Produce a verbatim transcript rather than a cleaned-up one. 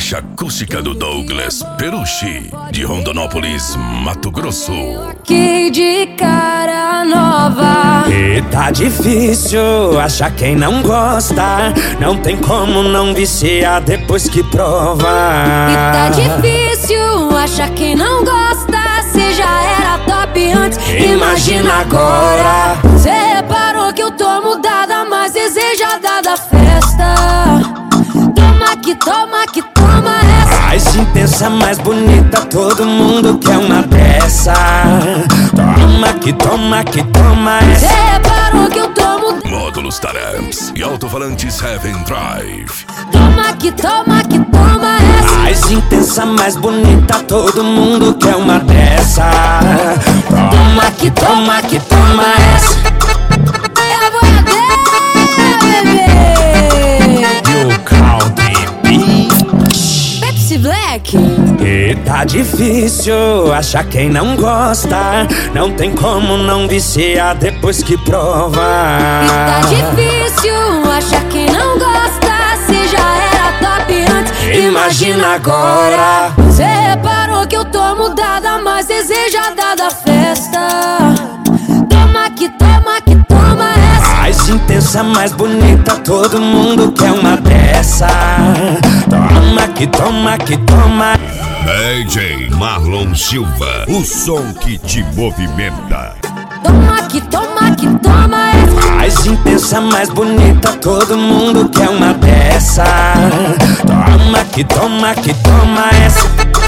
Caixa acústica do Douglas Perucci, de Rondonópolis, Mato Grosso. Que de cara nova. E tá difícil achar quem não gosta. Não tem como não viciar depois que prova. E tá difícil achar quem não gosta. Cê já era top antes, imagina agora. Cê reparou que eu tô mudada, mais desejada da festa. Toma que toma que toma essa. Mais intensa, mais bonita, todo mundo quer uma dessa. Toma que toma que toma essa. Cê reparou que eu tô mudada. Módulos Taramps e alto-falantes Heaven Drive. Toma que toma que toma essa. Mais intensa, mais bonita, todo mundo quer uma dessa. Toma que toma que toma essa. É a boiadeira, bebê. You call the Pepsi Black. E tá difícil achar quem não gosta. Não tem como não viciar depois que prova. E tá difícil achar quem não gosta. Cê já era top antes, imagina agora. Cê reparou que eu tô mudada, mais desejada da festa. Toma que toma que toma essa. Mais intensa, mais bonita, todo mundo quer uma dessa. Toma que toma que toma. D J Marlon Silva, o som que te movimenta. Toma que toma que toma essa. Mais intensa, mais bonita, todo mundo quer uma dessa. Toma que toma que toma essa.